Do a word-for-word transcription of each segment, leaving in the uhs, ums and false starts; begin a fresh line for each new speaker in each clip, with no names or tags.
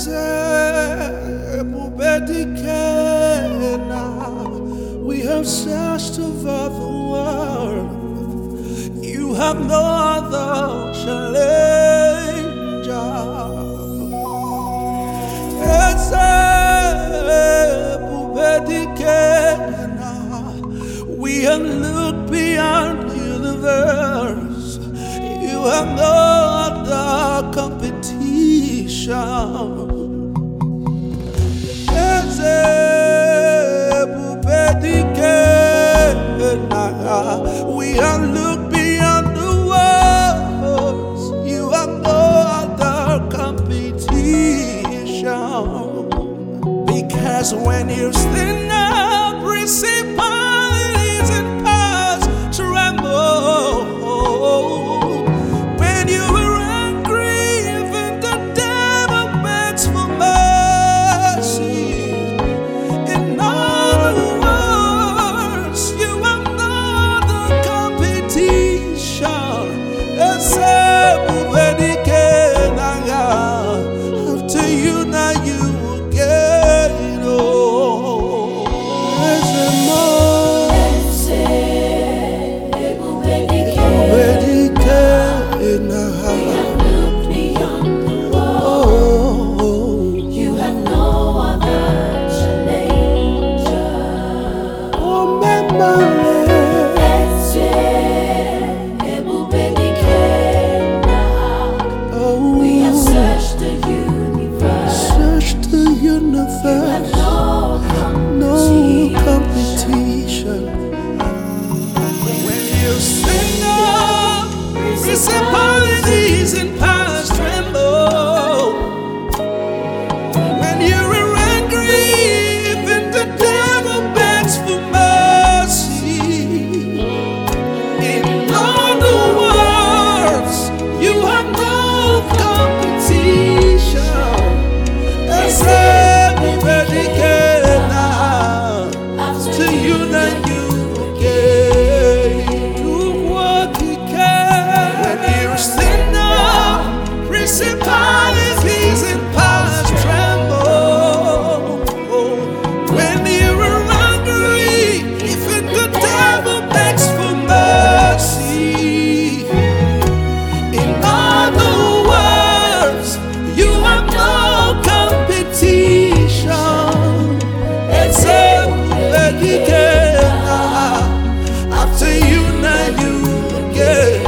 We have searched over the world. You have no other challenger. We have looked beyond the universe. You have no other competition. We have looked beyond the words. You have no other competition. Because when you stand up, principalities and powers tremble. When you are angry, even the devil begs for mercy. In other words, you have no other competition. After you, now you again. Oh, universe, no competition. When you stand up, principalities and powers tremble. When you're angry, even the devil begs for mercy. In other words, you have no competition. Principalities and powers tremble. When you're angry, even the devil begs for mercy. In other words, you have no competition. Except after you, now you again.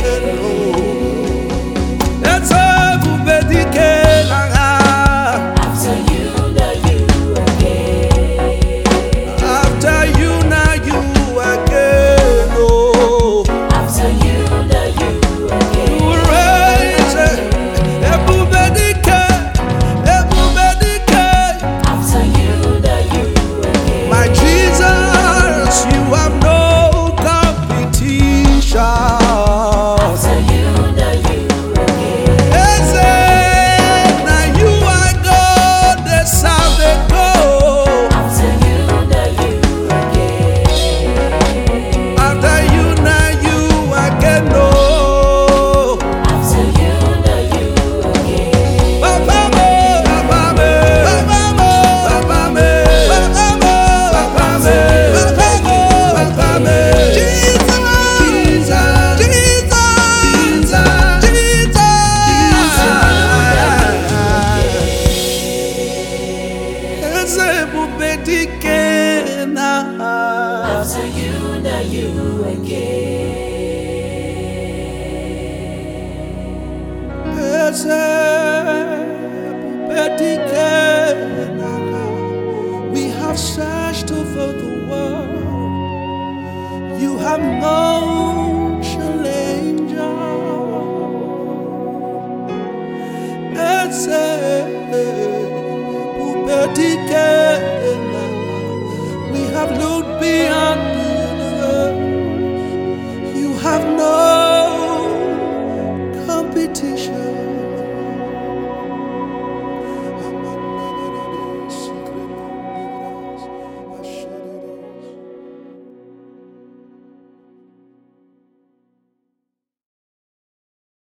After you, now you again. We have searched over the world. You have no